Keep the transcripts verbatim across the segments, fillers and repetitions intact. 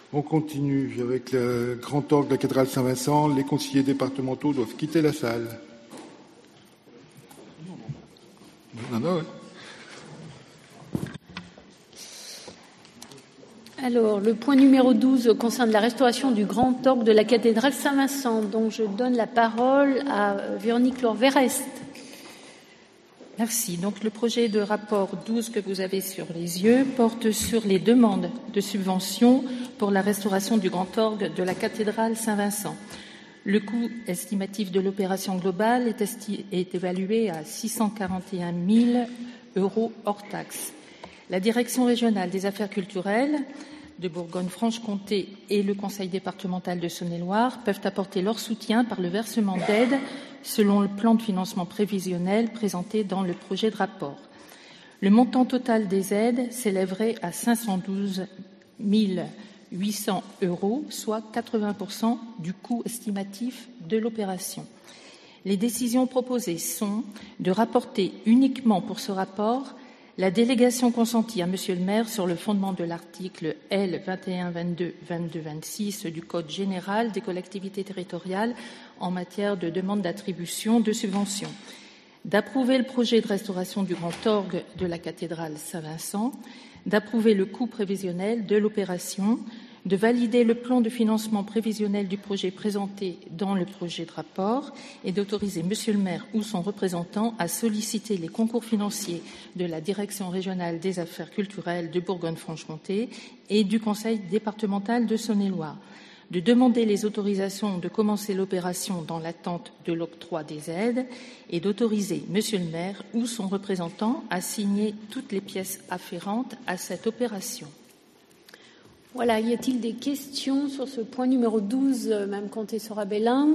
On continue avec le grand orgue de la cathédrale Saint-Vincent. Les conseillers départementaux doivent quitter la salle. Non, non, ouais. Alors, le point numéro douze concerne la restauration du grand orgue de la cathédrale Saint-Vincent. Donc, je donne la parole à Véronique Lohr-Verest. Merci. Donc, le projet de rapport douze que vous avez sur les yeux porte sur les demandes de subventions pour la restauration du grand orgue de la cathédrale Saint-Vincent. Le coût estimatif de l'opération globale est, esti- est évalué à six cent quarante et un mille euros hors taxes. La Direction régionale des affaires culturelles de Bourgogne-Franche-Comté et le Conseil départemental de Saône-et-Loire peuvent apporter leur soutien par le versement d'aides selon le plan de financement prévisionnel présenté dans le projet de rapport. Le montant total des aides s'élèverait à cinq cent douze mille huit cents euros, soit quatre-vingts pour cent du coût estimatif de l'opération. Les décisions proposées sont de rapporter uniquement pour ce rapport la délégation consentie à Monsieur le maire sur le fondement de l'article L vingt et un vingt-deux vingt-deux vingt-six du Code général des collectivités territoriales en matière de demande d'attribution de subventions, d'approuver le projet de restauration du grand orgue de la cathédrale Saint-Vincent, d'approuver le coût prévisionnel de l'opération, de valider le plan de financement prévisionnel du projet présenté dans le projet de rapport et d'autoriser Monsieur le maire ou son représentant à solliciter les concours financiers de la Direction régionale des affaires culturelles de Bourgogne-Franche-Comté et du Conseil départemental de Saône-et-Loire, de demander les autorisations de commencer l'opération dans l'attente de l'octroi des aides et d'autoriser Monsieur le maire ou son représentant à signer toutes les pièces afférentes à cette opération. Voilà, y a-t-il des questions sur ce point numéro douze, Mme Comté-Sorabellin?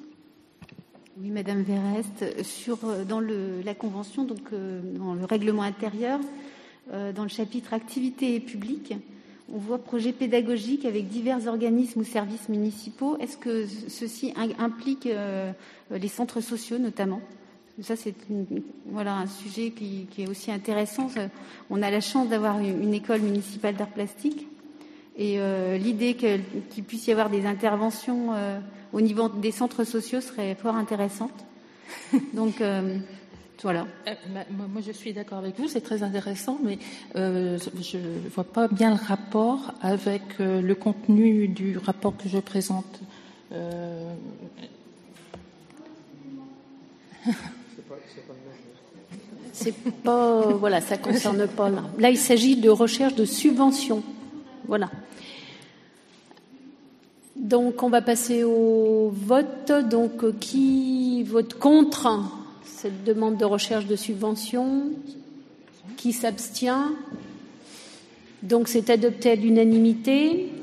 Oui, Madame Verest, sur, dans le, la Convention, donc euh, dans le règlement intérieur, euh, dans le chapitre activités publiques, on voit projet pédagogique avec divers organismes ou services municipaux. Est-ce que ceci implique euh, les centres sociaux notamment? Ça, c'est une, voilà, un sujet qui, qui est aussi intéressant. On a la chance d'avoir une, une école municipale d'art plastique. Et euh, l'idée que, qu'il puisse y avoir des interventions euh, au niveau des centres sociaux serait fort intéressante. Donc, euh, voilà. Euh, moi, je suis d'accord avec vous, c'est très intéressant, mais euh, je ne vois pas bien le rapport avec euh, le contenu du rapport que je présente. Euh... c'est pas, voilà, ça concerne pas là. Là, il s'agit de recherche de subventions. Voilà. Donc, on va passer au vote. Donc, qui vote contre cette demande de recherche de subvention? Qui s'abstient? Donc, c'est adopté à l'unanimité.